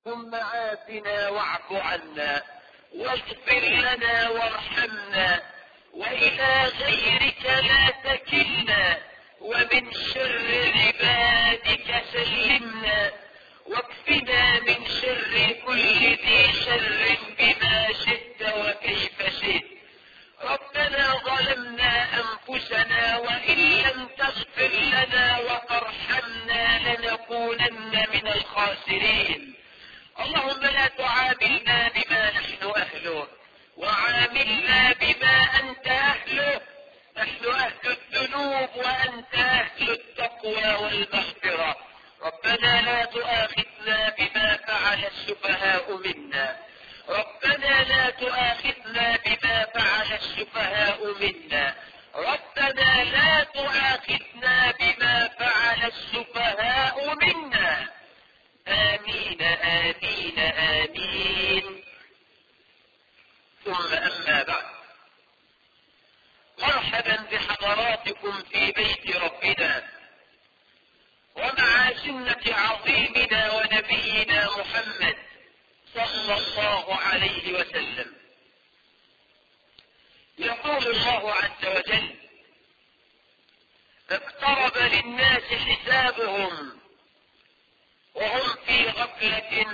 ثم عافنا واعف عنا واغفر لنا وارحمنا وإلى غيرك لا تكلنا ومن شر عبادك سلمنا واكفنا من شر كل ذي شر بما شئت وكيف شئت. ربنا ظلمنا أنفسنا وإن لم تغفر لنا وترحمنا لنكونن من الخاسرين. اللهم لا تعاملنا بما نحن أهله وعاملنا بما أنت أهله. نحن أهل الذنوب وأنت أهل التقوى والمغفرة. ربنا لا تؤاخذنا بما فعل السفهاء منا. ربنا لا تؤاخذنا بما فعل السفهاء منا. ربنا لا تؤاخذنا بما فعل السفهاء منا. آمين آمين آمين. ثم أما بعد، مرحبا بحضراتكم في بيت ربنا ومع سنة عظيمنا ونبينا محمد صلى الله عليه وسلم. يقول الله عز وجل: اقترب للناس حسابهم وهم في غفلة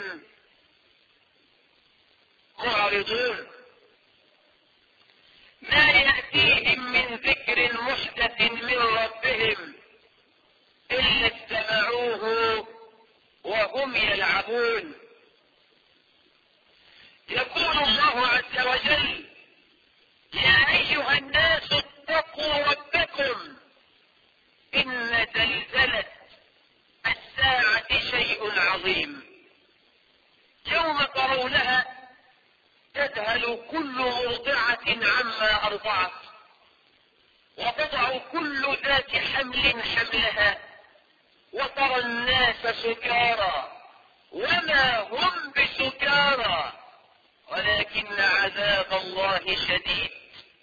معرضون. ما يأتيهم من ذكر محدث من ربهم إلا استمعوه وهم يلعبون. يقول الله عز وجل: يا أيها الناس اتقوا ربكم إن زلزلة الساعة شيء عظيم. يوم ترونها تذهل كل مرضعة عما أرضعت وتضع كل ذات حمل حملها وترى الناس سكارى وما هم بسكارى ولكن عذاب الله شديد.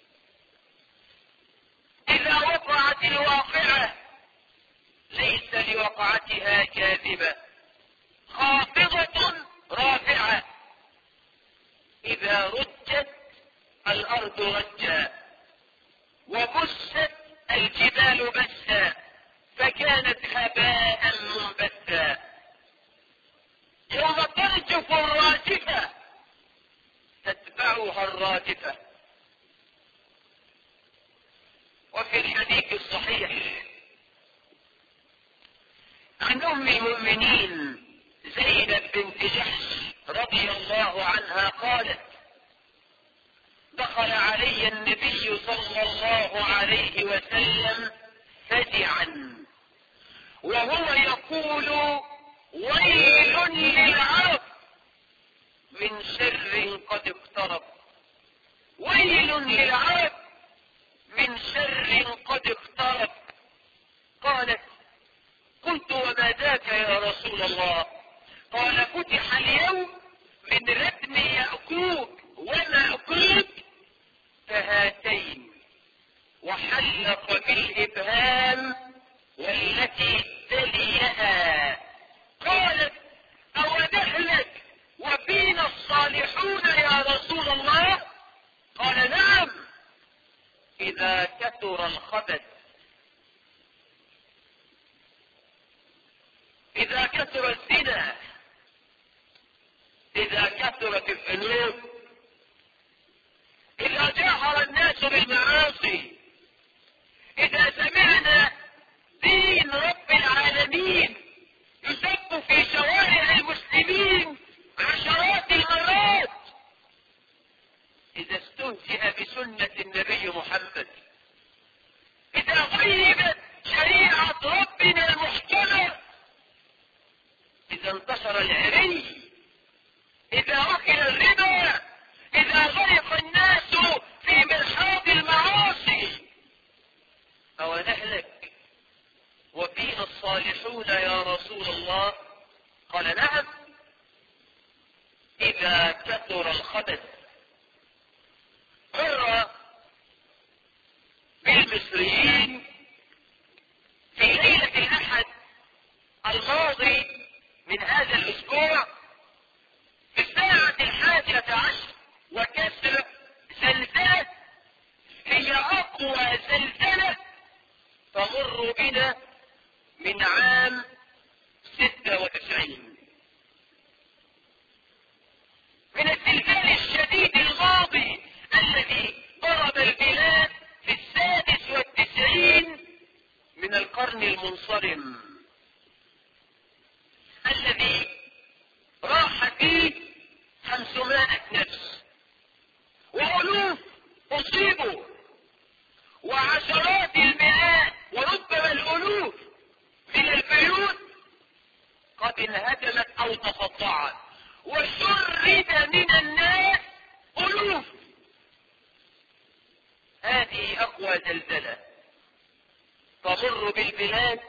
إذا وقعت الواقعة ليس لوقعتها كاذبة خافضة رافعة. إذا رجت الأرض رجا وبست الجبال بسا فكانت هباء منبثا. يوم ترجف الراجفة تتبعها الرادفة. وفي الحديث الصحيح عن أم المؤمنين زينب بنت جحش رضي الله عنها قالت: دخل علي النبي صلى الله عليه وسلم فزعا وهو يقول: ويل للعرب من شر قد اقترب. ويل للعرب من شر قد اقترب. قالت: قلت: وما ذاك يا رسول الله؟ قال: فتح اليوم من ردم يأكوك ومأكوك كهاتين وحلق بالإبهام والتي تليها. قالت: أو نهلك وفينا الصالحون يا رسول الله؟ قال: نعم، إذا كثر الخبث. إذا كثر الزنا، إذا كثرت الذنوب، إذا جاهر الناس بالمعاصي، إذا سمعنا دين رب العالمين يسب في شوارع المسلمين عشرات المرات، إذا استهزئ بسنة النبي محمد، إذا غيبت شريعة ربنا المحكمة، إذا انتشر العري، إذا أكل الربا، إذا غرق الناس في مرحاض المعاصي، أو نهلك وفينا الصالحون يا رسول الله؟ قال: نعم، إذا كثر الخبث. مر بالمصريين في ليلة الأحد الماضي من هذا الأسبوع المنصرم الذي راح فيه 500 نفس وألوف أصيبوا وعشرات المئات وربما الألوف من البيوت قد انهدمت أو تقطعت وشرد من الناس ألوف. هذه أقوى زلزلة تمر بالبلاد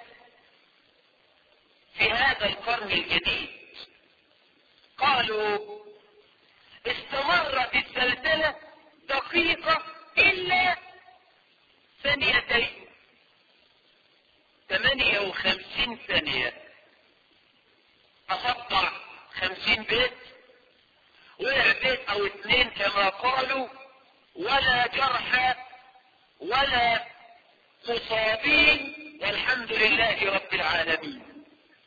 في هذا القرن الجديد. قالوا استمرت الزلزلة دقيقة إلا ثانيتين، 58 ثانية. أقطع 50 بيت، وقع بيت أو 2 كما قالوا، ولا جرحى ولا مصابين، والحمد لله رب العالمين.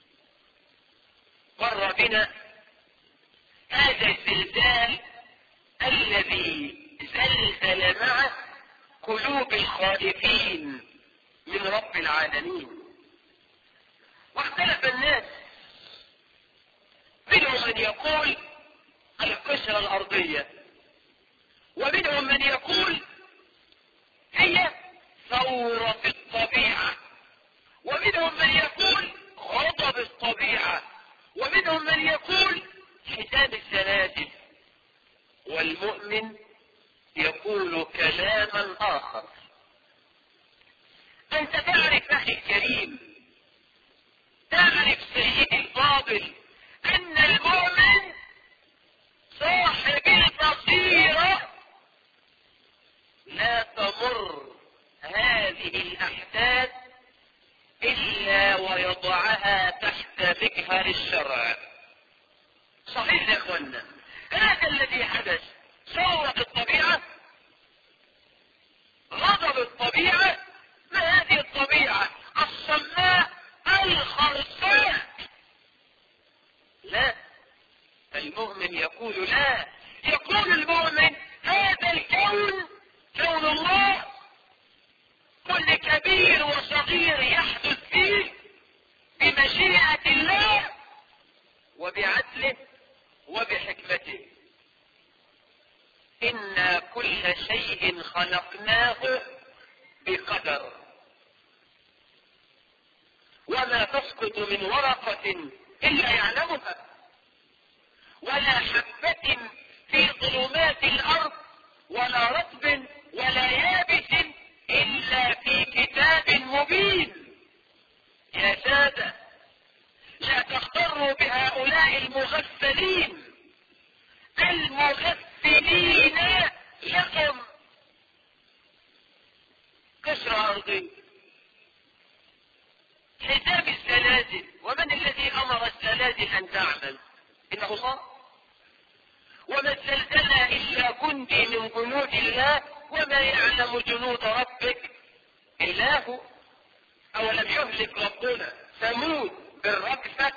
مر بنا هذا الزلزال الذي زلزل معه قلوب الخائفين من رب العالمين. واختلف الناس، منهم من يقول القشرة الأرضية، ومنهم من يقول هي ثورة الطبيعة، ومنهم من يقول غضب الطبيعة، ومنهم من يقول حزام الزلازل، والمؤمن يقول كلاما آخر. أنت تعرف أخي الكريم، تعرف سيدي الفاضل، أن المؤمن صاحب البصيرة لا تمر هذه الأحداث إلا ويضعها تحت مجهر الشرع. صحيح يا أخوانا، هذا الذي حدث، ثورة الطبيعة، غضب الطبيعة. ما هذه الطبيعة الصماء الخرساء؟ لا، المؤمن يقول لا، يقول المؤمن هذا الكون كون الله، كل كبير وصغير يحدث فيه بمشيئة الله وبعدله وبحكمته. إنا كل شيء خلقناه بقدر، وما تسقط من ورقة إلا يعلمها، ولا حبة في ظلمات الأرض ولا رطب ولا يابس إلا في كتاب مبين. يا سادة، لا تغتروا بهؤلاء المغفلين المغفلين لكم. قشرة أرضية، حساب الزلازل، ومن الذي أمر الزلازل أن تعمل؟ إنه الله. وما الزلزلة إلا جندي من جنود الله، وما يعلم جنود ربك إلا هو. أولم يهلك ربنا ثمود بالرجفة؟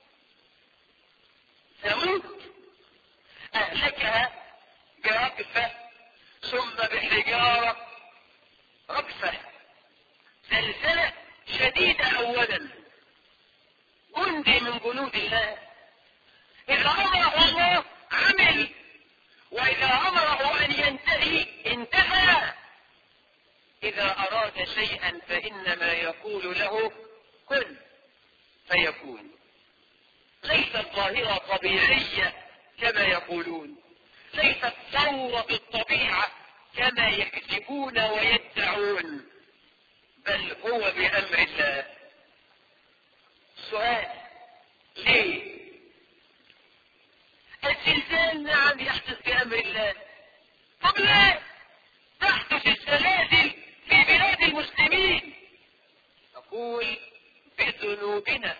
ثمود أهلكها برجفة ثم بحجارة رجفة، زلزلة شديدة أولا، جندي من جنود الله. إذا أمره الله عمل، وإذا أمره أن ينتهي انتهى. إذا أراد شيئا فإنما يقول له كن فيكون. ليست ظاهرة طبيعية كما يقولون، ليست ثورة الطبيعة كما يكذبون ويدعون، بل هو بأمر الله. سؤال: ليه؟ الزلزال نعم يحدث بأمر الله، طب ليه تحدث الزلازل في بلاد المسلمين؟ أقول بذنوبنا.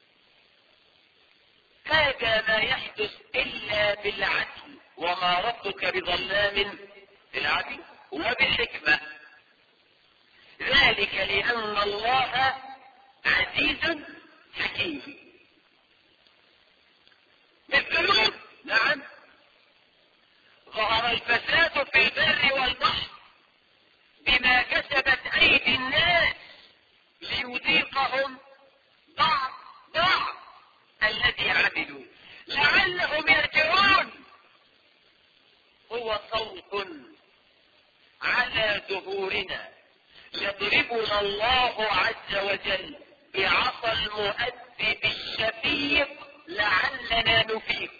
هذا ما يحدث إلا بالعدل، وما ربك بظلام للعبيد، وبالحكمة. ذلك لأن الله عزيز حكيم. بالذنوب نعم، ظهر الفساد في البر والبحر بما كسبت أيدي الناس ليذيقهم لعلهم يرجعون. هو صوت على ظهورنا يضربنا الله عز وجل بعصا المؤدب الشفيق لعلنا نفيق.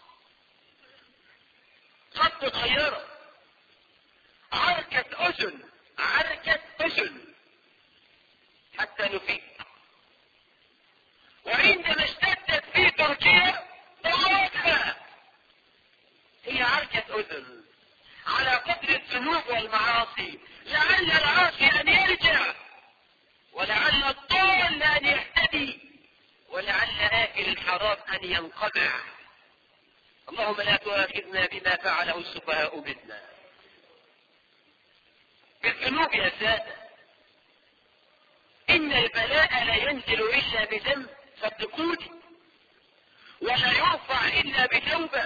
خط صغيرة، عركة أذن، عركة أذن حتى نفيق. وعندما اشتدت في تركيا ضربتها، هي عركة أذن على قدر الذنوب والمعاصي، لعل العاصي أن يرجع، ولعل الضال أن يهتدي، ولعل آكل الحرام أن ينقمع. اللهم لا تؤاخذنا بما فعله السفهاء منا. بالذنوب يا سادة، إن البلاء لا ينزل إلا بذنب، صدقوني، ولا يرفع إلا بتوبة.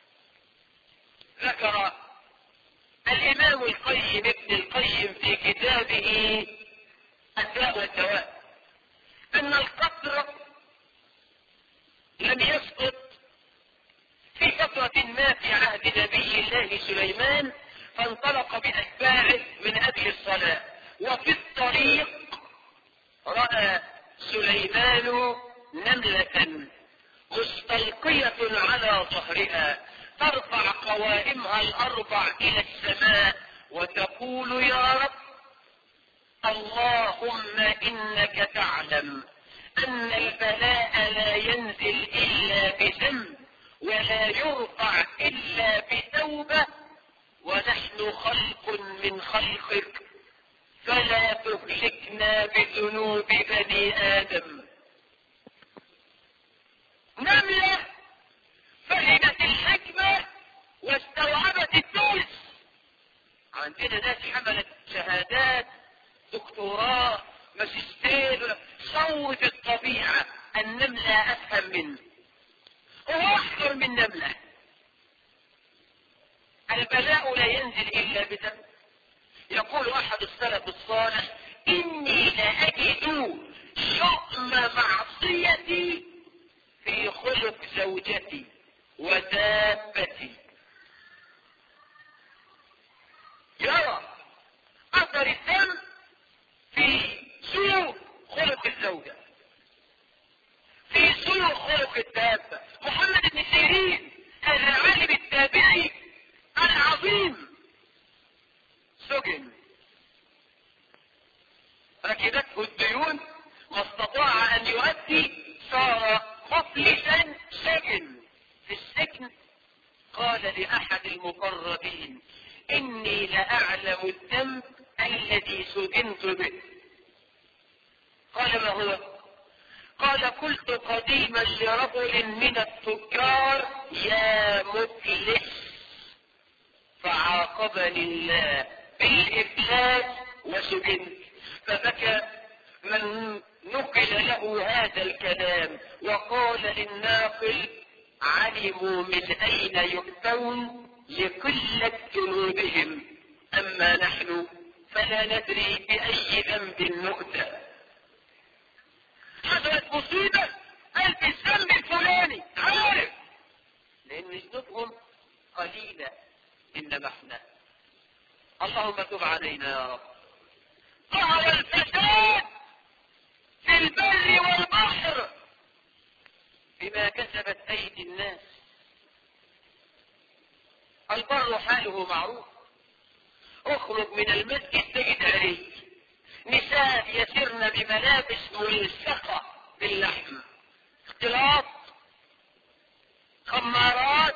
ذكر الإمام القيم ابن القيم في كتابه الداء والدواء أن القطر لم يسقط في فترة ما في عهد نبي الله سليمان، فانطلق بأتباعه من أجل الصلاة، وفي الطريق رأى سليمان نملة مستلقية على ظهرها ترفع قوائمها الأربع إلى السماء وتقول: يا رب، اللهم إنك تعلم أن البلاء لا ينزل إلا بذنب ولا يرفع إلا بتوبة، ونحن خلق من خلقك، فلا تهلكنا بذنوب بني آدم. نملة فهمت الحكمة واستوعبت الدرس. عندنا ناس حملت شهادات دكتوراه ماجستير، صوت الطبيعة. النملة أفهم منه، هو أحقر من نملة. البلاء لا ينزل إلا بذنب. يقول أحد السلف الصالح: إني لأجد شؤم معصيتي في خلق زوجتي ودابتي. يرى أثر الذنب في سوء خلق الزوجة، في سوء خلق الدابة. محمد بن سيرين هذا العالم التابعي العظيم سجن، ركبته الديون ما استطاع أن يؤدي، صار مفلسا، سجن. في السجن قال لأحد المقربين: إني لأعلم الذنب الذي سجنت به. قال: ما هو؟ قال: قلت قديما لرجل من التجار: يا مفلس، فعاقبني الله بالإفلاس وسجنت. فبكى من نقل له هذا الكلام وقال للناقل: علموا من أين يؤتون لقلة ذنوبهم، أما نحن فلا ندري بأي ذنب نؤتى. حصلت مصيبة، قال في الذنب الفلاني، عارف، لأن ذنوبهم قليلة، إنما احنا. اللهم تب علينا يا رب. ظهر الفساد في البر والبحر بما كسبت أيدي الناس. البر حاله معروف، اخرج من المسجد تجد عليه نساء يسرن بملابس ملصقة باللحم، اختلاط، خمارات،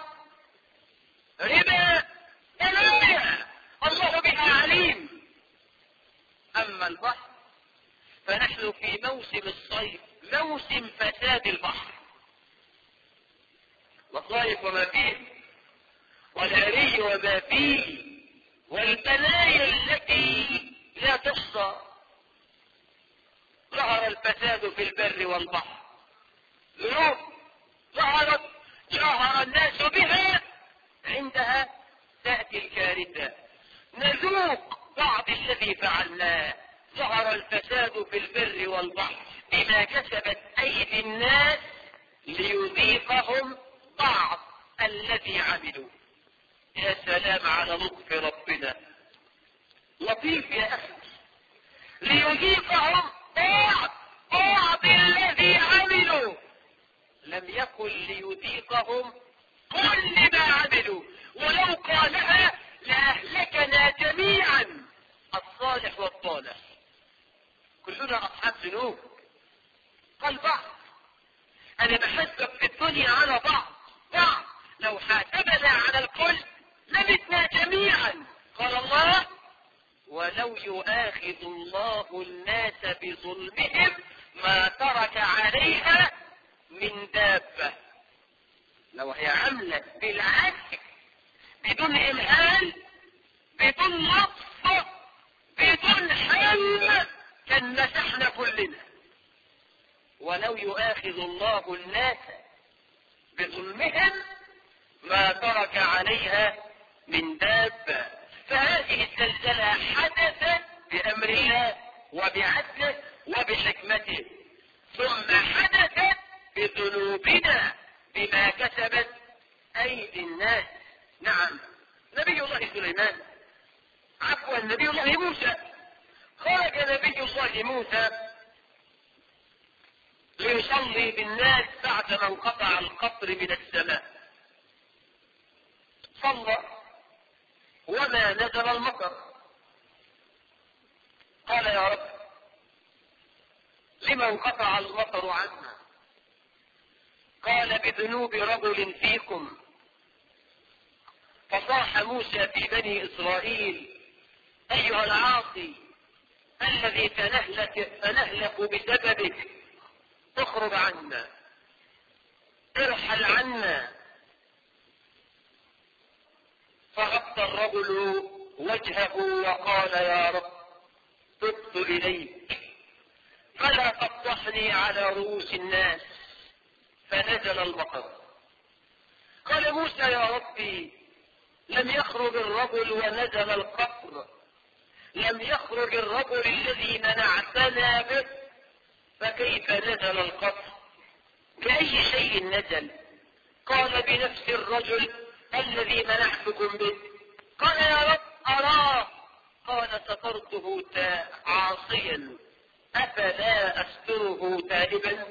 ربا، بلايا، الله بها عليم. أما البحر فنحن في موسم الصيف، موسم فساد البحر، والصيف وما فيه، والعري وما فيه، والبلايا التي لا تحصى. ظهر الفساد في البر والبحر، ذنوب ظهر الناس بها، عندها تأتي الكارثة. نذوق بعض الذي فعلناه. ظهر الفساد في البر والبحر بما كسبت أيدي الناس ليذيقهم بعض الذي عملوا. يا سلام على لطف ربنا، لطيف يا أخي، ليذيقهم بعض الذي عملوا، لم يكن ليذيقهم كل ما عملوا، ولو قالها لأهلكنا جميعا الصالح والطالح، كلنا أصحاب ذنوب. قال بعض، أنا بحسب في الدنيا على بعض، لو حاسبنا على الكل لمتنا جميعا. قال الله ولو يؤاخذ الله الناس بظلمهم ما ترك عليها من دابة. لو هي عملت بالعكس، بدون إمهال، بدون لطف، بدون حل، كان مسحنا كلنا. ولو يؤاخذ الله الناس بظلمهم ما ترك عليها من دابة. فهذه الزلزلة حدثت بأمر الله وبعدله وبحكمته، ثم حدثت بذنوبنا بما كسبت أيدي الناس. نعم، نبي الله سليمان، عفوا نبي الله موسى، خرج نبي الله موسى ليصلي بالناس بعد ما انقطع القطر من السماء. صلى وما نزل المطر. قال يا رب لما انقطع المطر عنا؟ قال بذنوب رجل فيكم. فصاح موسى في بني إسرائيل أيها العاصي الذي تنهلك بسببك، اخرج عنا، ارحل عنا. فغطى الرجل وجهه وقال يا رب تبت إليك فلا تفضحني على رؤوس الناس. فنزل المطر. قال موسى يا ربي لم يخرج الرجل ونزل القطر، لم يخرج الرجل الذي منعتنا به، فكيف نزل القطر؟ بأي شيء نزل؟ قال بنفس الرجل الذي منعتكم به. قال يا رب أراه. قال سترته عاصيا أفلا أستره تائبا؟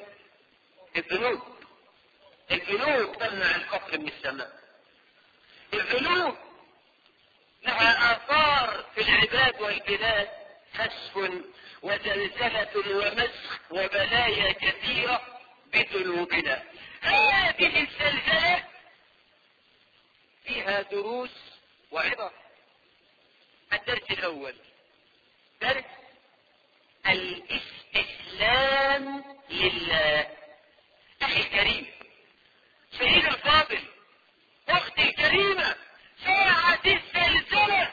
الذنوب تمنع القطر من السماء. الذنوب لها آثار في العباد والبلاد، خسف وزلزلة ومسخ وبلايا كثيرة بذنوبنا. هذه الزلزلة فيها دروس وعبر. الدرس الأول درس الاستسلام لله. أخي الكريم، سيد الفاضل، أختي الكريمة، ساعة الزلزلة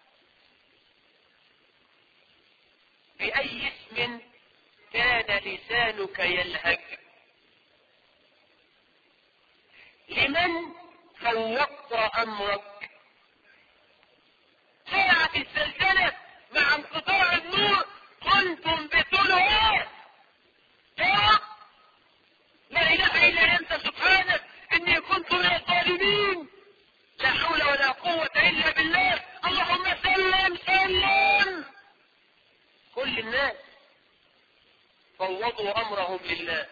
بأي اسم كان لسانك يلهج؟ لمن فوضت أمرك؟ ساعة الزلزلة مع انقطاع النور كنتم بطلوات. يا رب لا إله إلا أنت سبحانك إني كنت من الظالمين، لا حول ولا قوة إلا بالله، اللهم سلم سلم. كل الناس فوضوا أمرهم لله،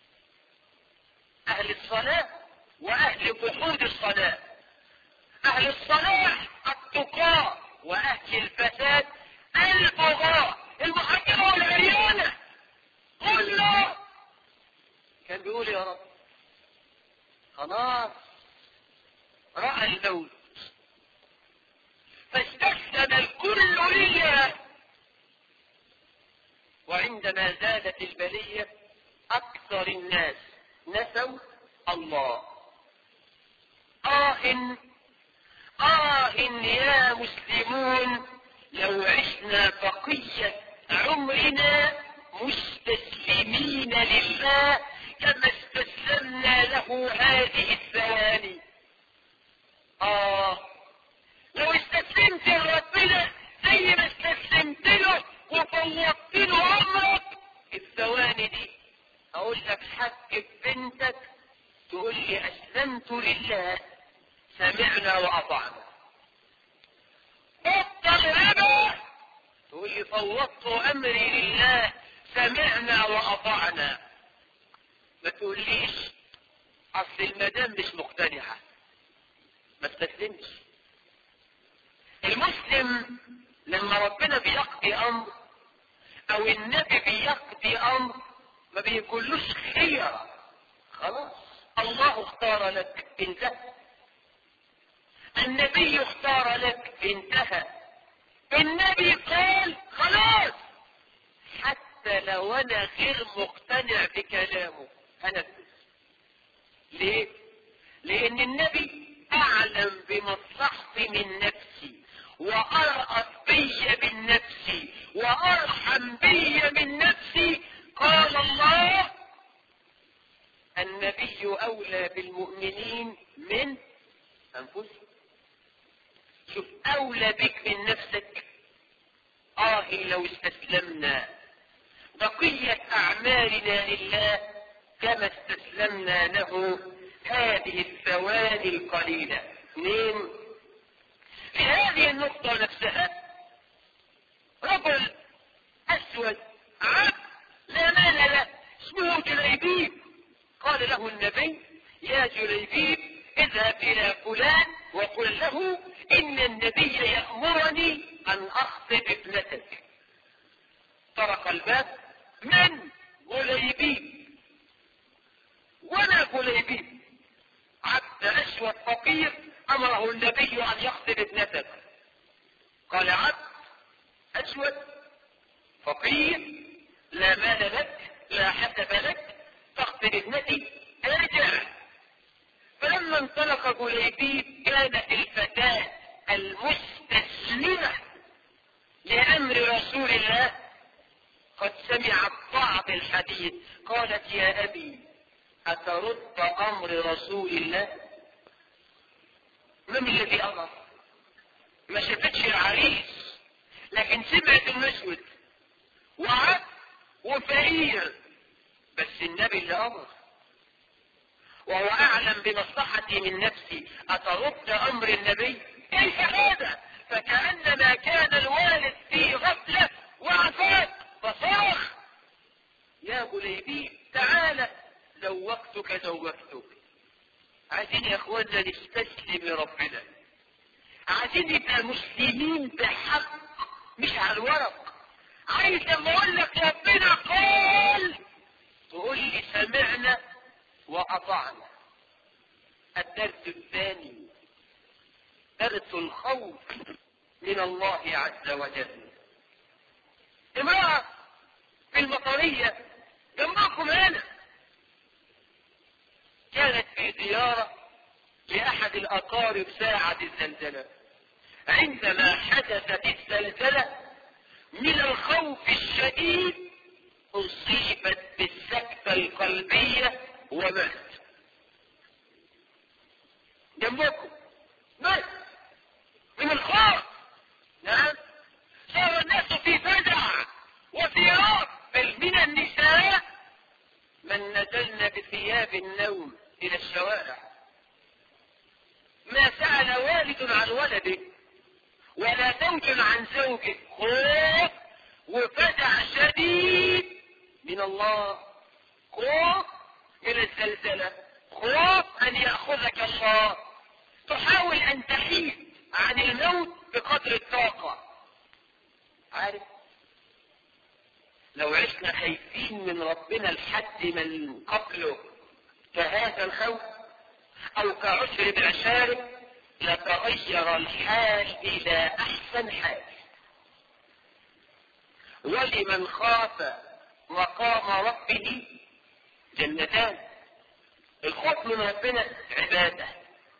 أهل الصلاة وأهل جحود الصلاة، أهل الصلاح التقاة وأهل الفساد البغاة، المحجبة والعريانة. كله كان بيقول يا رب خلاص رأى الموت فاستسلم الكل لله. وعندما زادت البلية أكثر الناس نسوا الله. يا مسلمون لو عشنا بقية عمرنا مستسلمين لله كما استسلمنا له هذه الثواني. لو استسلمت لربنا زي ما استسلمت له وفوضت له عمرك، الثواني دي اقول لك حكم بنتك تقول لي اسلمت لله، سمعنا وأطعنا. بطل هبة تقول لي فوضت أمري لله، سمعنا وأطعنا. ما تقوليش أصل المدام مش مقتنعة، ما تستسلمش. المسلم لما ربنا بيقضي أمر أو النبي بيقضي أمر ما بيقولوش خيرة، خلاص الله اختار لك انتهى، النبي اختار لك انتهى، النبي قال خلاص، حتى لو انا غير مقتنع بكلامه هنفذ. ليه؟ لان النبي اعلم بمصلحتي من نفسي، وارأف بي من نفسي، وارحم بي من نفسي. قال الله النبي اولى بالمؤمنين من انفسهم. شوف، اولى بك من نفسك. لو استسلمنا بقية اعمالنا لله كما استسلمنا له هذه الثواني القليلة. اثنين، في هذه النقطة نفسها رجل اسود عبد لا مال له اسمه جليبيب، قال له النبي يا جليبيب اذهب الى فلان وقل له ان النبي يأمرني ان اخطب ابنتك. طرق الباب، من؟ جليبيب. وانا جليبيب عبد اسود فقير امره النبي ان يخطب ابنتك. قال عبد اسود فقير لا مال لك لا حسب لك تخطب ابنتي، ارجع. فلما انطلق جليبيب كانت الفتاة المستسلمة لأمر رسول الله قد سمعت بعض الحديث، قالت يا أبي أترد أمر رسول الله؟ من الذي أمر؟ ما شفتش العريس لكن سمعت المسود وعبد وفقير، بس النبي اللي أمر وهو أعلم بمصلحتي من نفسي. أترد أمر النبي؟ كيف هذا؟ فكأنما كان الوالد في غفلة وعفاق فصاخ يا جليبيب تعالى زوجتك زوجتك. عايزين يا اخوانا نستسلم لربنا، عايزين نبقى مسلمين بحق مش على الورق. عايز لما اقول لك ربنا قال تقول لي سمعنا واطعنا. الدرس الثاني درس الخوف من الله عز وجل. امرأة في المطرية جنبكم هنا كانت في زيارة لأحد الأقارب ساعة الزلزلة. عندما حدثت الزلزلة من الخوف الشديد أصيبت بالسكتة القلبية وماتت. جنبكم مات من الخوف. نعم، صار الناس في فزع وفي رعب، بل من النساء من نزلن بثياب النوم إلى الشوارع. ما سأل والد عن ولده ولا زوج عن زوجه، خوف وفزع شديد من الله، خوف من الزلزلة، خوف أن يأخذك الله. تحاول أن تحيد عن الموت بقدر الطاقة. عارف لو عشنا خايفين من ربنا لحد من قبله كهذا الخوف او كعشر بعشاره لتغير الحال الى احسن حال. ولمن خاف مقام ربه جنتان. الخوف من ربنا عبادة.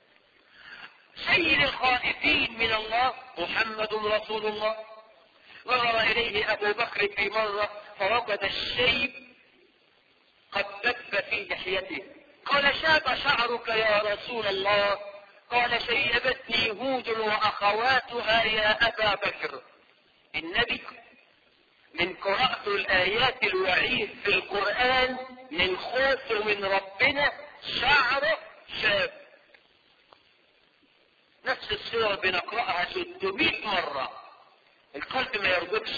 سيد الخائفين من الله محمد رسول الله. نظر اليه ابو بكر في مرة فوجد الشيب قد دب في لحيته. قال شاب شعرك يا رسول الله؟ قال شيبتني هود واخواتها يا ابا بكر. النبي من قراءة الايات الوعيد في القرآن من خوفه من ربنا شعره شاب. نفس السورة بنقرأها 600 مرة، القلب ما يرضبش،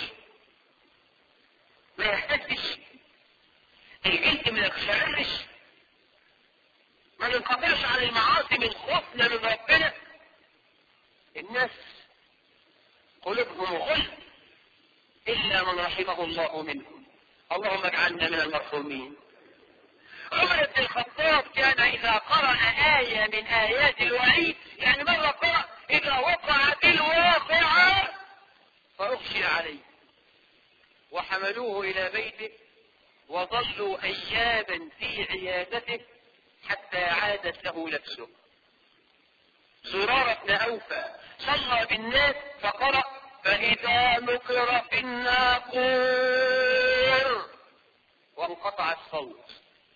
ما يهتدش، الجلد ما يقشعرش، ما ينقطعش عن المعاصي من خوفنا من ربنا. الناس قلوبهم غل إلا من رحمه الله منهم، اللهم اجعلنا من المرحومين. عمر بن الخطاب كان إذا قرأ آية من آيات الوعيد، يعني مرة قرأ إذا وقعت الواقعة فأغشي عليه، وحملوه إلى بيته وظلوا أياما في عيادته حتى عادت له نفسه. زرارة بن أوفى صلى بالناس فقرأ فإذا نقر في الناقور وانقطع الصوت،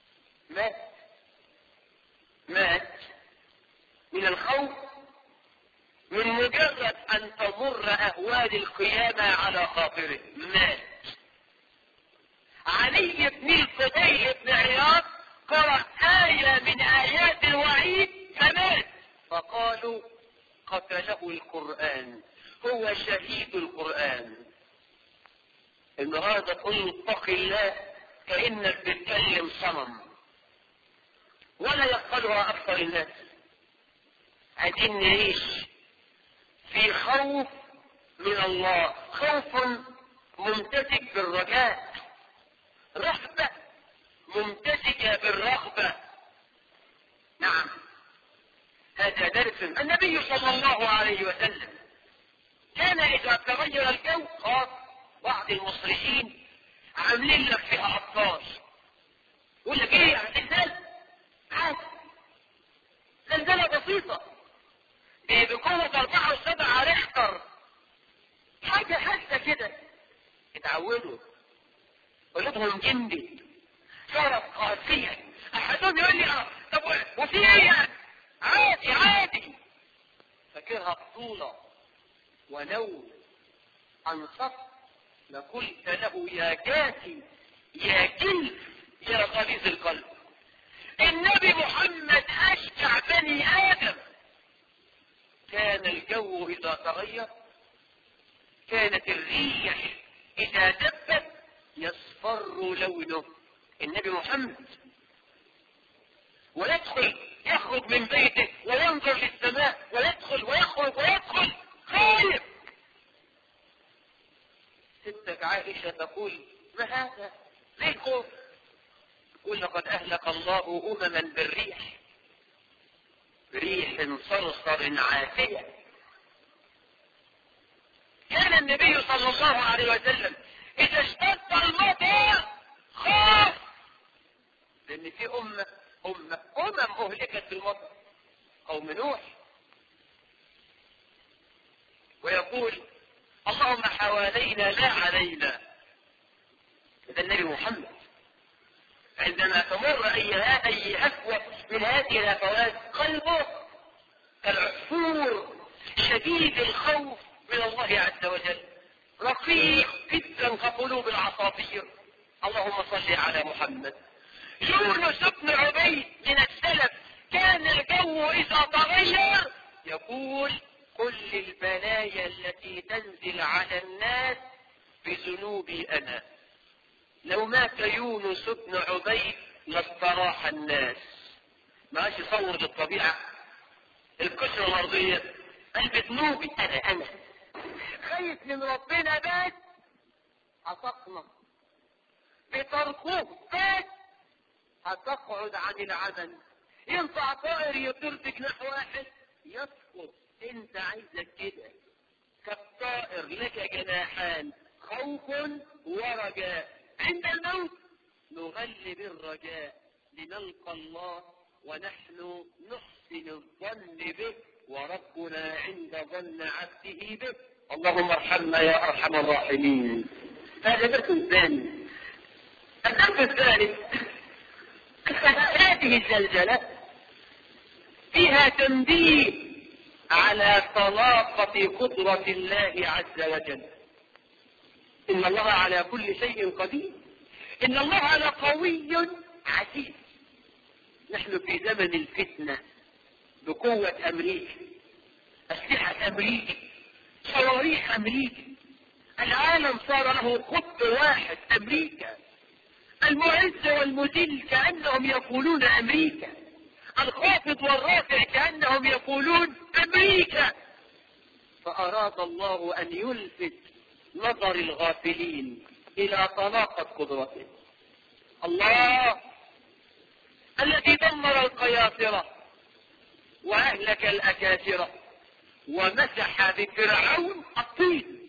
مات من الخوف، من مجرد أن تمر أهوال القيامة على خاطره مات. علي بن الفضيل بن عياض قرأ آية من آيات الوعيد فمات، فقالوا قتله القرآن، هو شهيد القرآن. النهارده تقول اتق الله كأنك بتكلم صنم، ولا يقبلها أكثر الناس. عايزين نعيش في خوف من الله، خوف ممتزج بالرجاء، رهبة ممتزجة بالرغبة. نعم، هذا درس. النبي صلى الله عليه وسلم كان إذا تغير الجو خاص بعض المصريين عاملين لك فيها أبطال، يقول لك ايه زلزال عادي، زلزالة بسيطة بقوة 4.7 ريختر، حاجة حاسة كده. اتعودوا، قلوبهم جندت، صارت قاسية. أحدهم يقول لي طب وفي ايه؟ عادي، فاكرها بطولة ونوم. أنصت لقلت له يا كاتي يا كلب يا غليظ القلب. النبي محمد أشجع بني آدم. كان الجو إذا تغير، كانت الريح إذا دبت يصفر لونه. النبي محمد يخرج من بيته وينظر للسماء ويدخل ويخرج ويدخل خايف. ستك عائشة تقول ما هذا؟ ليه خوف؟ تقول لقد أهلك الله أمما بالريح، ريح صرصر عاتية. كان النبي صلى الله عليه وسلم إذا اشتد المطر خاف، لأن في أمم أهلكت بالمطر، قوم نوح. ويقول اللهم حوالينا لا علينا. إذا النبي محمد عندما تمر أي هفوة من هذه الهفوات قلبه كالعصفور شديد الخوف من الله عز وجل، رقيق جدا كقلوب العصافير. اللهم صل على محمد. يونس بن عبيد من السلف كان الجو إذا تغير يقول كل البلايا التي تنزل على الناس بذنوبي أنا. لو مات يونس بن عبيد لاستراح الناس. ما يصور للطبيعة الكسرة الأرضية، قال بذنوبي أنا خايف من ربنا بس هتقنط، بتركوه بس هتقعد عن العمل. ينفع طائر يطير بجناح واحد يسقط، انت عايزك كده كالطائر لك جناحان، خوف ورجاء. عند الموت نغلب الرجاء لنلقى الله ونحن نحسن الظن به، وربنا عند ظن عبده به. اللهم ارحمنا يا ارحم الراحمين. هذا درس ثاني. الدرس الثالث، هذه الزلزلة فيها تنبيه على طلاقة قدرة الله عز وجل. إن الله على كل شيء قدير، إن الله لقوي عزيز. نحن في زمن الفتنة بقوة أمريكا، أسلحة أمريكي، صواريخ أمريكي. العالم صار له قطب واحد أمريكا. المعز والمذل كأنهم يقولون أمريكا، الخافض والرافع كأنهم يقولون أمريكا. فأراد الله أن يلفت نظر الغافلين إلى طلاقة قدرته. الله الذي دمر القياصرة وأهلك الأكاسرة ومسح بفرعون الطين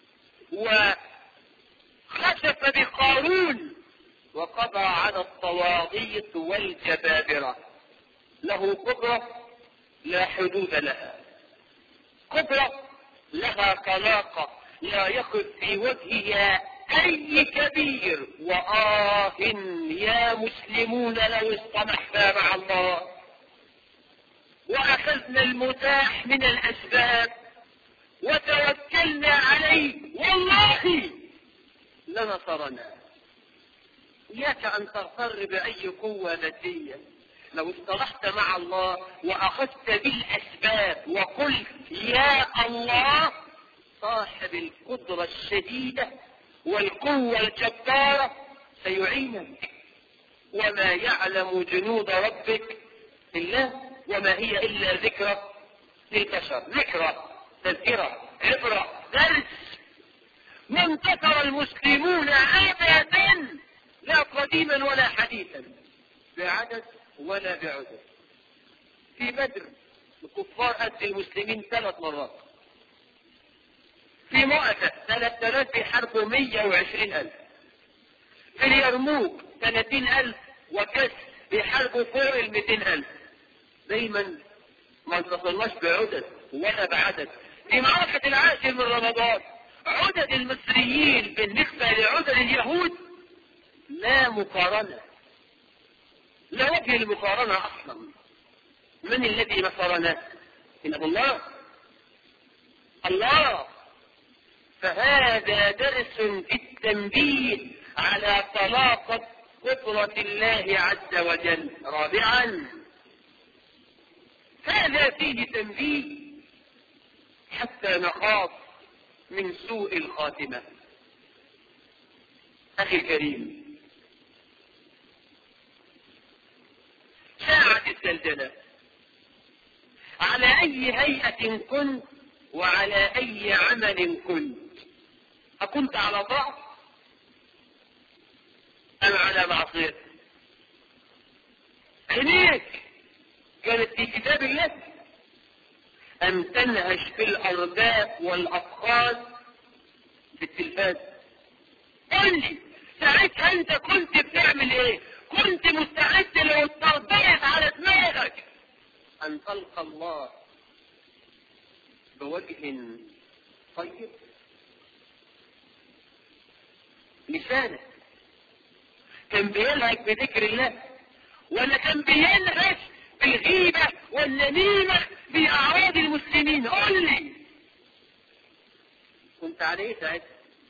وخسف بقارون وقضى على الطواغيت والجبابرة. له قدرة لا حدود لها، قدرة لها طلاقة لا يخف في وجهها أي كبير. وآه يا مسلمون لو اصطلحنا مع الله وأخذنا المتاح من الأسباب وتوكلنا عليه والله لنصرنا. إياك أن تغتر بأي قوة ذاتية. لو اصطلحت مع الله وأخذت بالأسباب وقلت يا الله صاحب القدرة الشديدة والقوة الجبارة سيعينك. وما يعلم جنود ربك إلا وما هي إلا ذكرى للبشر. ذكرى، تذكرة، عبرة، درس. ما انتصر المسلمون أبدا، لا قديما ولا حديثا، بعدد ولا بعدد. في بدر الكفار قتل المسلمين 3 مرات. في مؤتة 3000 بيحاربوا 120,000. في اليرموك 30,000 وكسر بيحاربوا فوق 200,000. دايما ما انتصرناش بعدد ولا بعدد. في معركة العاشر من رمضان عدد المصريين بالنسبة لعدد اليهود لا مقارنة، لا وجه المقارنة أصلا. من الذي نصرنا؟ إنه الله. الله. فهذا درس في التنبيه على طلاقة قدرة الله عز وجل. رابعا، هذا فيه تنبيه حتى نخاف من سوء الخاتمة. أخي الكريم، ساعة الزلزلة على أي هيئة كنت وعلى أي عمل كنت، أكنت على ضعف أم على معصية؟ عينيك كانت في كتاب الله أم تنهش في الأرباب والأفخاذ في التلفاز؟ قل لي ساعتها أنت كنت بتعمل إيه؟ كنت مستعد لو اتربيت على دماغك أن تلقى الله بوجه طيب؟ لسانك كان بيلهج بذكر الله ولا كان بيلهج بالغيبة والنميمة بأعراض المسلمين؟ قل لي كنت عليه ساعتها.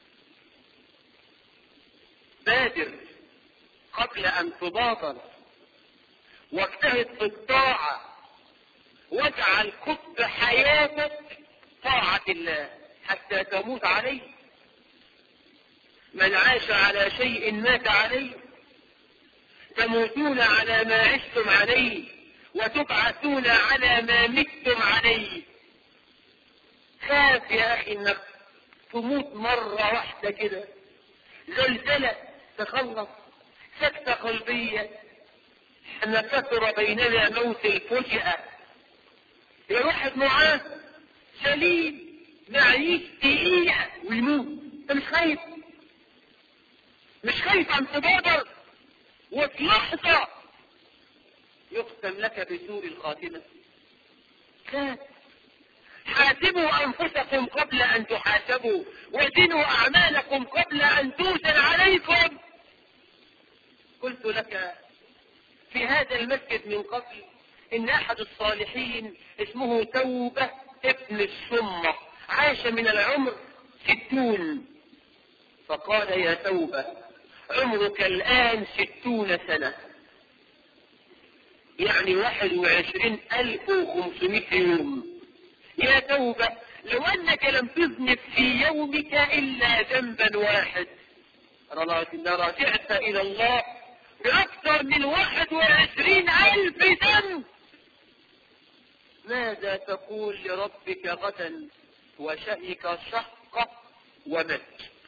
بادر قبل أن تباطل واجتهد في الطاعة واجعل قطب حياتك طاعة الله حتى تموت عليه. من عاش على شيء مات عليه. تموتون على ما عشتم عليه وتبعثون على ما متم عليه. خاف يا أخي انك تموت مرة واحدة كده، زلزلة تخلص، سكتة قلبية. أن كثر بيننا موت الفجأة. يا واحد معاه سليم معيش دقيقة ويموت، انت مش خايف؟ مش خايف أن تبادر وفي لحظة يقسم لك بسوء الخاتمة؟ لا. حاسبوا أنفسكم قبل أن تحاسبوا وزنوا أعمالكم قبل أن توزن عليكم. قلت لك في هذا المسجد من قبل إن أحد الصالحين اسمه توبة ابن السمة عاش من العمر 60. فقال يا توبة عمرك الآن 60 سنة، يعني 21,500 يوم. يا توبة، لو أنك لم تذنب في يومك إلا ذنبا واحد لرجعت إلى الله بأكثر من 21,000 ذنب. ماذا تقول لربك غدا وشهك شهقة ومات؟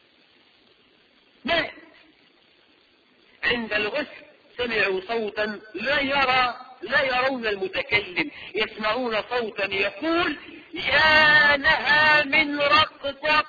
مات. عند الغسل سمعوا صوتا لا يرون المتكلم، يسمعون صوتا يقول يا لها من رقصة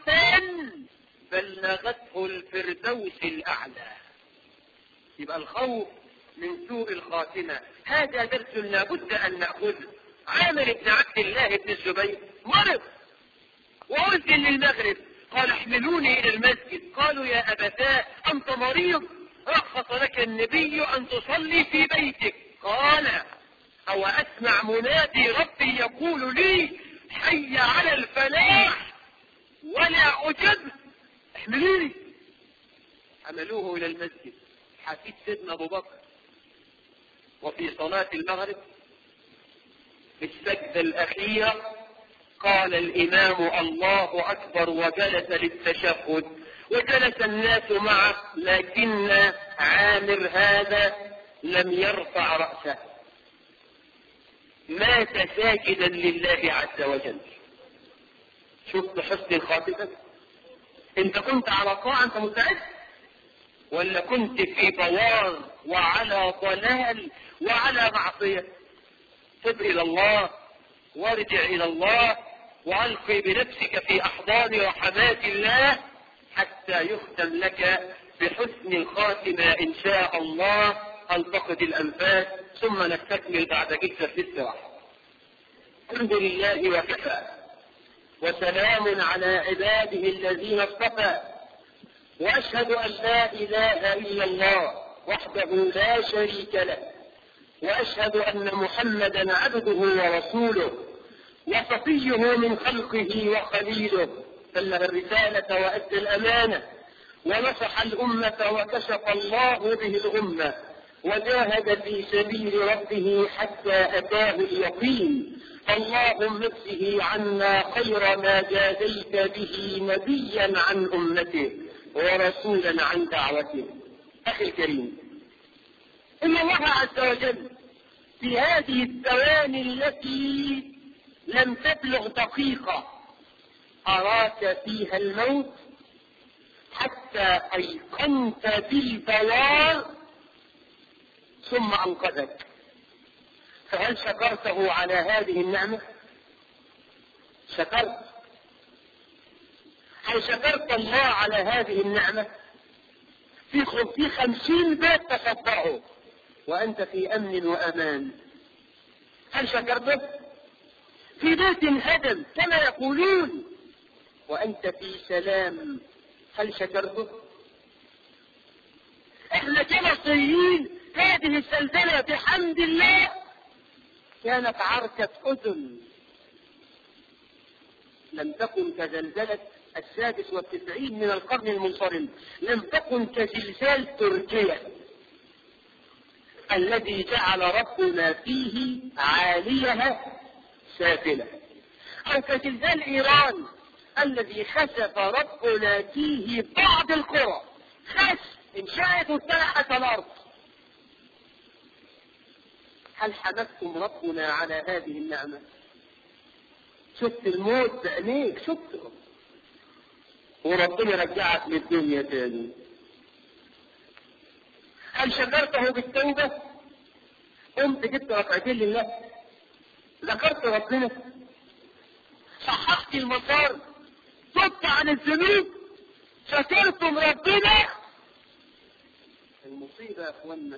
بلغته الفردوس الأعلى. يبقى الخوف من سوء الخاتمة هذا درس لابد أن نأخذه. عامر بن عبد الله بن الزبير مرض وأذن للمغرب، قال احملوني إلى المسجد. قالوا يا أبتاه أنت مريض، رخص لك النبي أن تصلي في بيتك. قال أو أسمع منادي ربي يقول لي حي على الفلاح ولا أجب، احملوني. حملوه إلى المسجد. حفيد سيدنا أبو بكر وفي صلاة المغرب في السجدة الأخيرة قال الإمام الله أكبر وجلس للتشهد وجلس الناس معه، لكن عامر هذا لم يرفع رأسه، مات ساجدا لله عز وجل. شفت حسن الخاتمة؟ انت كنت على طاعة انت مستعد، ولا كنت في بوار وعلى ضلال وعلى معصية؟ تب إلى الله وارجع إلى الله وألقي بنفسك في أحضان رحمات الله حتى يختم لك بحسن الخاتمة إن شاء الله. ألتقط الأنفاس ثم نستكمل بعد جلسة الاستراحة. الحمد لله وكفى وسلام على عباده الذين اصطفى، وأشهد أن لا إله إلا الله وحده لا شريك له، وأشهد أن محمدا عبده ورسوله وصفيه من خلقه وخليله، بلغ الرسالة وأدى الأمانة ونصح الأمة وكشف الله به الأمة وجاهد في سبيل ربه حتى أتاه اليقين. اللهم اجزه عنا خير ما جازيت به نبيا عن أمته ورسولا عن دعوته. أخي الكريم، إن الله عز وجل في هذه الثواني التي لم تبلغ دقيقة أراك فيها الموت حتى أيقنت بالبوار ثم أنقذك. فهل شكرته على هذه النعمة؟ شكرت؟ هل شكرت الله على هذه النعمة؟ في 50 بيت تصدعوا وأنت في أمن وأمان، هل شكرته؟ في بيت هدم كما يقولون وأنت في سلام، هل شكرته؟ احنا كمصريين هذه الزلزلة بحمد الله كانت عركة أذن، لم تكن كزلزلة 96 من القرن المنصرم، لم تكن كزلزال تركيا الذي جعل ربنا فيه عاليها سافلة، أو كزلزال إيران الذي خسف ربنا فيه بعض القرى، خسف انشأت واتلحت الأرض. هل حمدتم ربنا على هذه النعمة؟ شفت الموت بعينيك، شفته، وربنا رجعك للدنيا تاني. هل شكرته بالتوبة؟ قمت جبت ركعتين لله، ذكرت ربنا، صححت المسار، تبت عن الذنوب، شكرتم ربنا. المصيبة يا اخوانا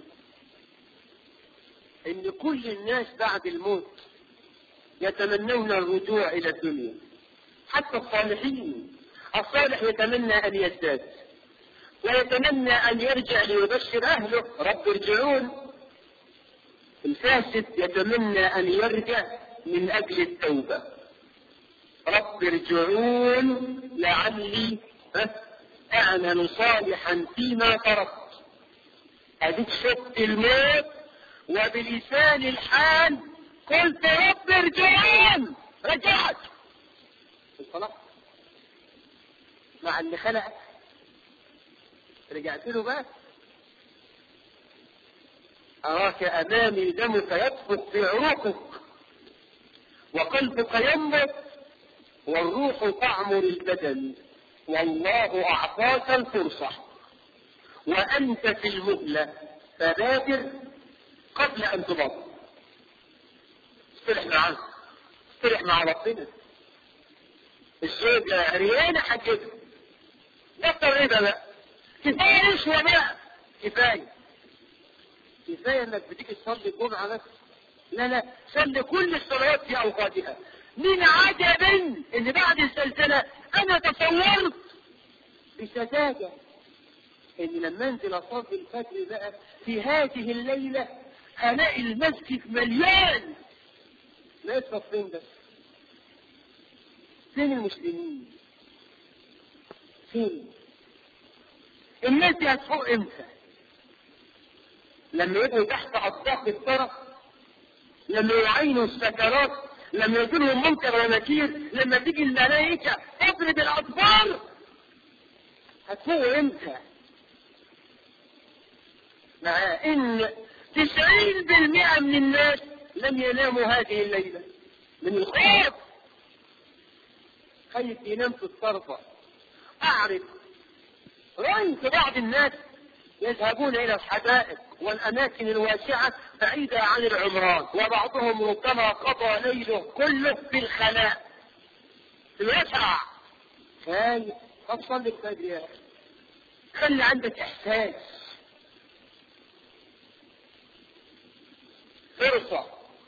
ان كل الناس بعد الموت يتمنون الرجوع الى الدنيا، حتى الصالحين. الصالح يتمنى ان يزداد ويتمنى ان يرجع ليبشر اهله رب ارجعون. الفاسد يتمنى ان يرجع من اجل التوبة، رب ارجعون لعلي اعمل صالحا فيما تركت. اديك شفت الموت وبلسان الحال قلت رب ارجعون، رجعت. مع اللي خلقك. رجعت له بقى. أراك أمامي دمك يطفق في عروقك وقلبك ينبض والروح تعمر البدن، والله أعطاك الفرصة وأنت في المهلة، فبادر قبل أن تبطل. اصطلح معاه، اصطلح مع ربنا. الزوجة ريانة حجتها، بطل ربا بقى، كفاية نشوة بقى، كفاية انك بتيجي تصلي الجمعة بس، لا صلي كل الصلوات في اوقاتها. من عجب ان بعد السلسلة انا تصورت بسذاجة ان لما انزل اصلي الفجر بقى في هذه الليلة هلاقي المسجد مليان. لا يصف فين بس؟ فين المسلمين؟ فين؟ الناس دي هتفوق امتى؟ لما يبقوا تحت اطباق الطرف، لما يعينوا السكرات، لما يجيلهم منكر ونكير، لما تيجي الملائكة تضرب الاطفال، هتفوق امتى؟ مع ان 90% من الناس لم يناموا هذه الليلة من الخوف. خايف ينام في الطرفة. اعرف رأيت بعض الناس يذهبون الى الحدائق والاماكن الواسعة بعيدة عن العمران، وبعضهم ربما قضى ليله كله في الخلاء في الوسع. خايف. طب صلي الفجر يا اخي، خلي عندك احساس. فرصة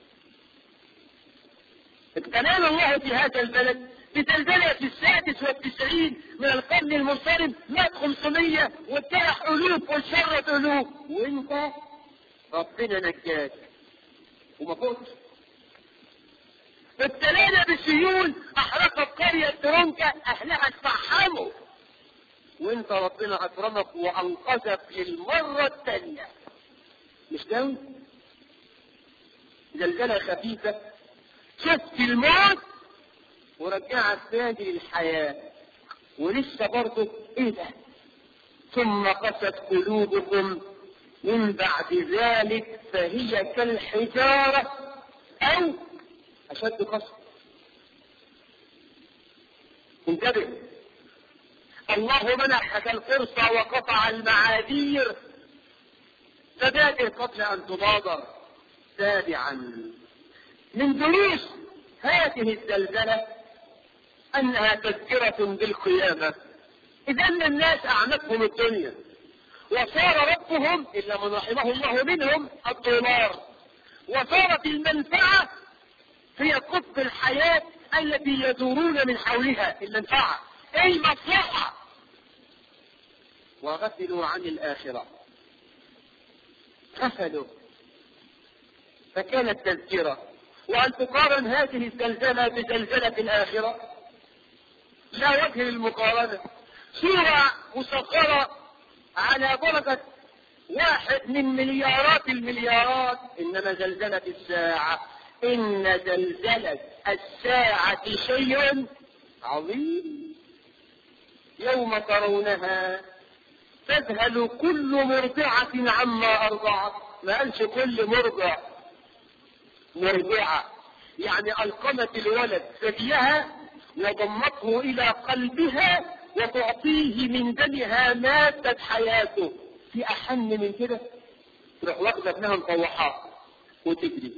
ابتلانا الله في هذا البلد بزلزلة في 96 من القرن المنصرم، مات 500 واتجح ألوف وانشرت ألوف، وانت ربنا نجاك وما فوتش. ابتلانا بالسيول احرقت قرية ترونكا، اهلها اتفحموا، وانت ربنا اكرمك وانقذك للمرة الثانية. مش داوي زلزلة خفيفة شفت الموت ورجعت تاني للحياة، ولسه برضه ايه ده؟ ثم قست قلوبكم من بعد ذلك فهي كالحجارة او اشد قسوة. انتبه، الله منحك الفرصة وقطع المعاذير، فبادر قبل ان تبادر. سابعا من دروس هذه الزلزلة انها تذكرة بالقيامة. اذا ان الناس اعنتهم الدنيا وصار ربهم الا من رحمه الله منهم الدولار، وصارت المنفعة هي قطب الحياة التي يدورون من حولها. المنفعة اي المصلحة، وغفلوا عن الاخرة، غفلوا. فكانت تذكرة. وأن تقارن هذه الزلزلة بزلزلة الآخرة لا وجه للمقارنة. سورة مسخرة على بركة 1 من مليارات المليارات، إنما زلزلة الساعة، إن زلزلة الساعة شيء عظيم. يوم ترونها تذهل كل مرضعة عما أرضعت. ما قالش كل مرضع، مرضعة يعني ألقمت الولد ثديها وضمته إلى قلبها وتعطيه من دمها مادة حياته. في أحن من كده؟ تروح واخدة ابنها مطوحاه وتجري،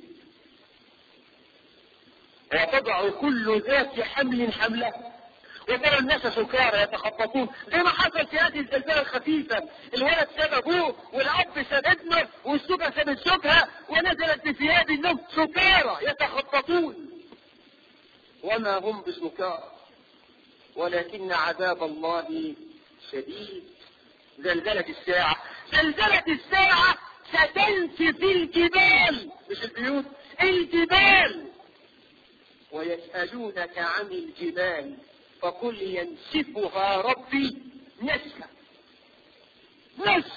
وتضع كل ذات حمل حملها، وترى الناس سكارى يتخططون، زي ما حصل في هذه الزلزلة الخفيفة. الولد ساب ابوه والاب ساب ابنه والزوجة سابت زوجها ونزلت بثياب النوم سكارى يتخططون، وما هم بسكارى ولكن عذاب الله شديد. زلزلة الساعة، زلزلة الساعة ستنسف الجبال، مش البيوت، الجبال. ويسألونك عن الجبال فقل ينسفها ربي نسفا. نسف.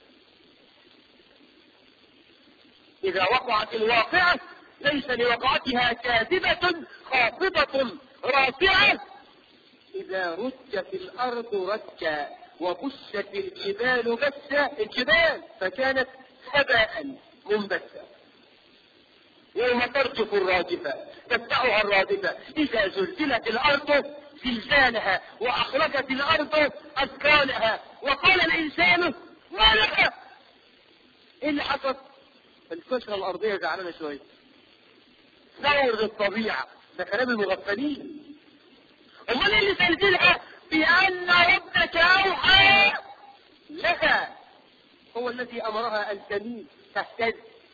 إذا وقعت الواقعة ليس لوقعتها كاذبة خافضة رافعة، إذا رجت ورجت الأرض رجا وبست الجبال بسا، الجبال فكانت هباء منبثا. يوم ترجف الراجفة تتبعها الرادفة إذا زلزلت الأرض زلزالها وأخرجت الأرض أثقالها وقال الإنسان ما لها. إيه اللي حصل؟ الكسرة الأرضية زعلانة شوية، دور الطبيعة، ده كلام المغفلين. أمال اللي زلزلها بأن ربك أوحى لها، هو الذي أمرها أن تميل تهتز.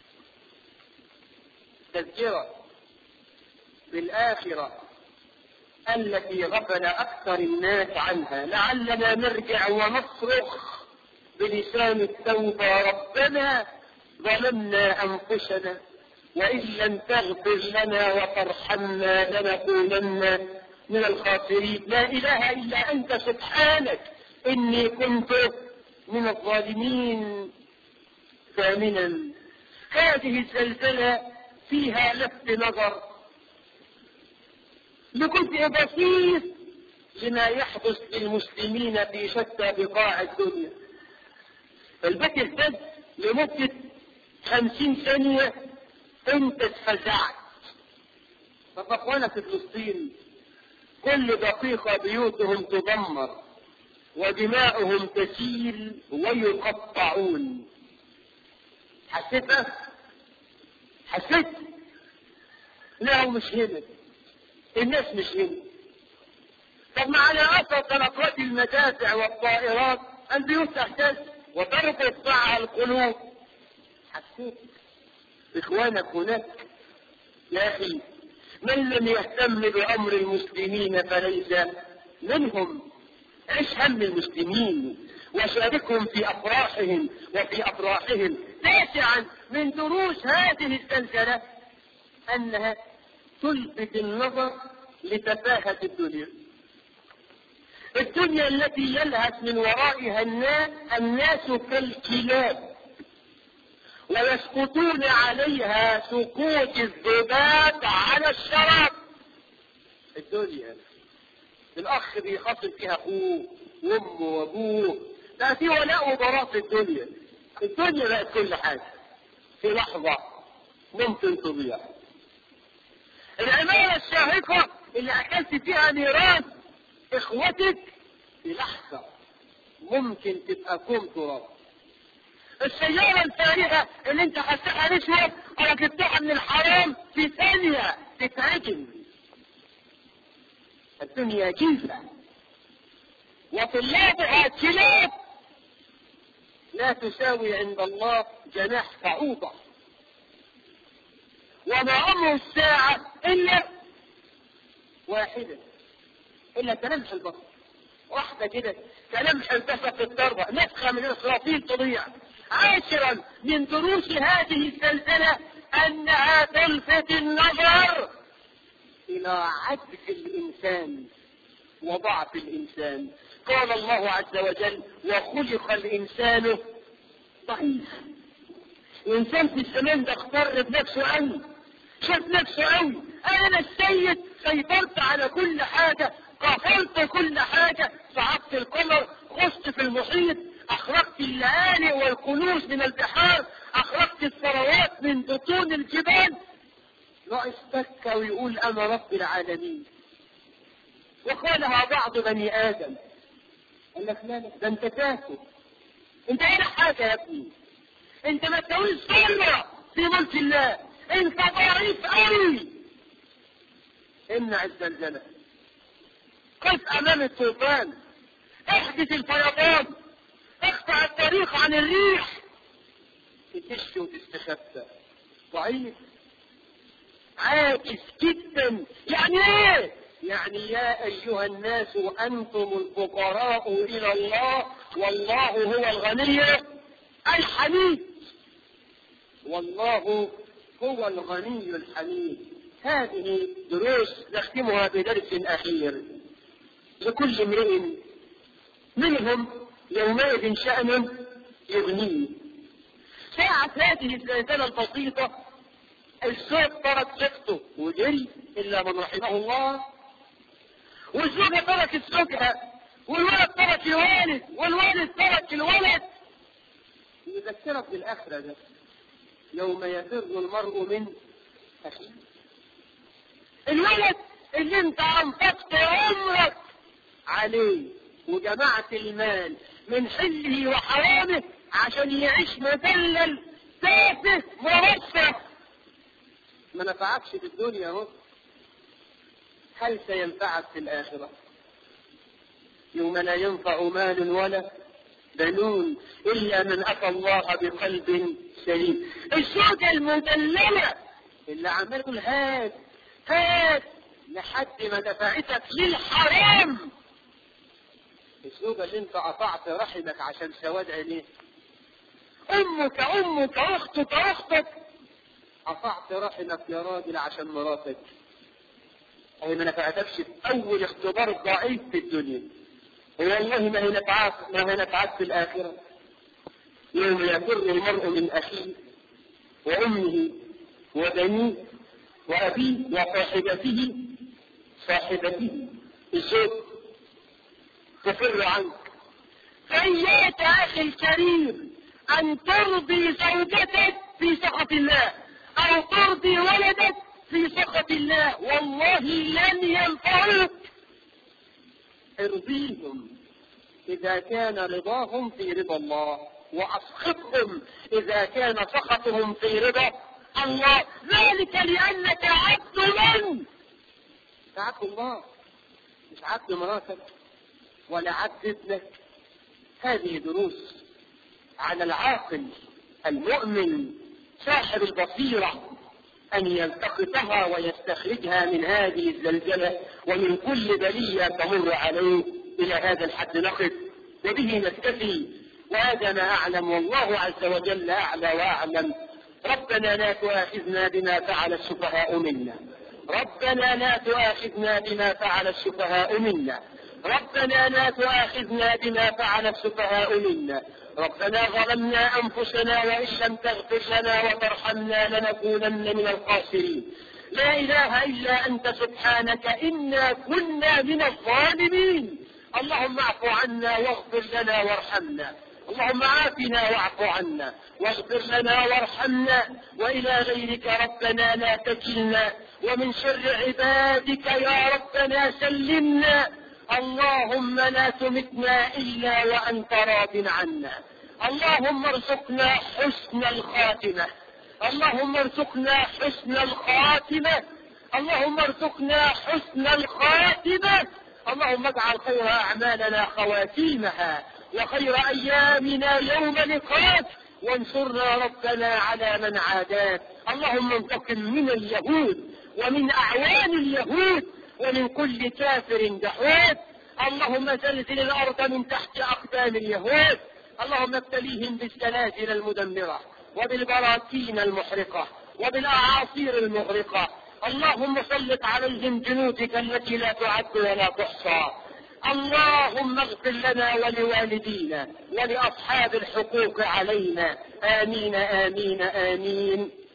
تذكرة بالآخرة التي غفل أكثر الناس عنها، لعلنا نرجع ونصرخ بلسان التوبة ربنا ظلمنا أنفسنا وإن لم تغفر لنا وترحمنا لنكونن من الخاسرين. لا إله إلا أنت سبحانك إني كنت من الظالمين. ثامنا، هذه الزلزلة فيها لفت نظر لجزء بسيط لما يحدث للمسلمين في شتى بقاع الدنيا. البيت اهتز لمدة 50 ثانية انت اتفزعت. طب اخوانا في فلسطين كل دقيقة بيوتهم تدمر ودماؤهم تسيل ويقطعون. حسيتها؟ حسيت؟ لا مش هنا، الناس مش هنا. طب مع اثر طلقات المدافع والطائرات البيوت تهتز وتربط مع القلوب. حسيت اخوانك هناك؟ يا اخي من لم يهتم بامر المسلمين فليس منهم. عيش هم المسلمين وشاركهم في افراحهم وفي افراحهم. تاسعا من دروس هذه الزلزلة انها تلفت النظر لتفاهة الدنيا. الدنيا التي يلهث من ورائها الناس كالكلاب ويسقطون عليها سقوط الذباب على الشراب. الدنيا الاخ بيخاصم فيها اخوه وامه وابوه، لا في ولاء وبراء في الدنيا. الدنيا بقت كل حاجه في لحظه ممكن تضيع. العمارة الشاهقة اللي اكلت فيها نيران اخوتك في لحظة ممكن تبقى كوم تراب. السيارة الفارهة اللي انت حسها نشوة او جبتها من الحرام في ثانية تتهجم. الدنيا جيفة وطلابها كلاب لا تساوي عند الله جناح بعوضة. وما امر الساعة الا واحدة، الا كلمح البصر، واحدة كده كلمح البصر في الضربة، نفخة من اسرافيل تضيع. عاشرا من دروس هذه الزلزلة انها تلفت النظر الى عجز الانسان وضعف الانسان. قال الله عز وجل وخلق الانسان ضعيف. الانسان في الزمان ده اختار بنفسه قوي، شاف نفسه قوي، انا السيد، سيطرت على كل حاجة، قفلت كل حاجة، صعدت القمر، خشت في المحيط، اخرجت اللآلئ والكنوز من البحار، اخرجت الثروات من بطون الجبال. لا استكى ويقول انا رب العالمين. وقالها بعض بني ادم، قال لك لا ده انت تاكل، انت ايه حاجة يا ابني، انت ما تسويش ذرة في ملك الله، انت ضعيف قوي. امنع الزلزلة، قف امام الطوفان، احدث الفيضان، اقطع الطريق عن الريح، تتش وتستخبى. ضعيف عاجز جدا. يعني ايه؟ يعني يا ايها الناس انتم الفقراء الى الله والله هو الغني الحميد. والله هو الغني الحميد. هذه دروس نختمها بدرس اخير. لكل امرئ منهم يومئذ شأن يغنيه. ساعة هذه الزلزلة البسيطة الزوج ترك زوجته وجري الا من رحمه الله، والزوجة تركت زوجها والولد ترك الوالد والوالد ترك الولد. يذكرك بالآخرة ده، يوم يفر المرء من أخيه. الولد اللي انت انفقت عمرك عليه وجمعت المال من حله وحرامه عشان يعيش مدلل تافه مرفه، ما نفعكش في الدنيا اهو، هل سينفعك في الآخرة؟ يوم لا ينفع مال ولا بنون إلا من أتى الله بقلب سليم. الزوجة المدللة اللي عمال يقول هات هات لحد ما دفعتك للحرام، الزوجة اللي انت قطعت رحمك عشان سواد عينيه، أمك أختك قطعت رحمك يا راجل عشان مراتك، هي ما نفعتكش في أول اختبار ضعيف في الدنيا، والله ما هي نفعك في الآخرة. يوم يفر المرء من أخيه وأمه وبنيه وأبيه وصاحبته الزوج تفر عنك. فإياك أخي الكريم أن ترضي زوجتك في سخط الله أو ترضي ولدك في سخط الله، والله لن ينفعك. ارضيهم إذا كان رضاهم في رضا الله، وأسخطهم إذا كان سخطهم في رضا الله، ذلك لأنك عبد من؟ عبد الله، مش عبد مراتك ولا عبد ابنك. هذه دروس على العاقل المؤمن صاحب البصيرة أن يلتقطها ويستخرجها من هذه الزلزلة ومن كل بلية تمر عليه. إلى هذا الحد نقف وبه نكتفي، وهذا ما أعلم، والله عز وجل أعلى وأعلم. ربنا لا تؤاخذنا بما فعل السفهاء منا، ربنا لا تؤاخذنا بما فعل السفهاء منا، ربنا لا تؤاخذنا بما فعل السفهاء منا، ربنا ظلمنا أنفسنا وإن لم تغفر لنا وترحمنا لنكونن من الخاسرين. لا إله إلا أنت سبحانك إنا كنا من الظالمين. اللهم اعف عنا واغفر لنا وارحمنا، اللهم عافنا واعف عنا واغفر لنا وارحمنا، وإلى غيرك ربنا لا تكلنا، ومن شر عبادك يا ربنا سلمنا. اللهم لا تمتنا إلا وأنت راض عنا، اللهم ارزقنا حسن الخاتمة، اللهم ارزقنا حسن الخاتمة، اللهم ارزقنا حسن الخاتمة. اللهم اجعل خير أعمالنا خواتيمها وخير أيامنا يوم لقاك، وانصرنا ربنا على من عاداك. اللهم انتقم من اليهود ومن أعوان اليهود ومن كل كافر دحوت. اللهم زلزل الأرض من تحت أقدام اليهود، اللهم ابتليهم بالزلازل المدمرة وبالبراكين المحرقة وبالأعاصير المغرقة. اللهم سلط عليهم جنودك التي لا تعد ولا تحصى. اللهم اغفر لنا ولوالدينا ولأصحاب الحقوق علينا. آمين آمين آمين.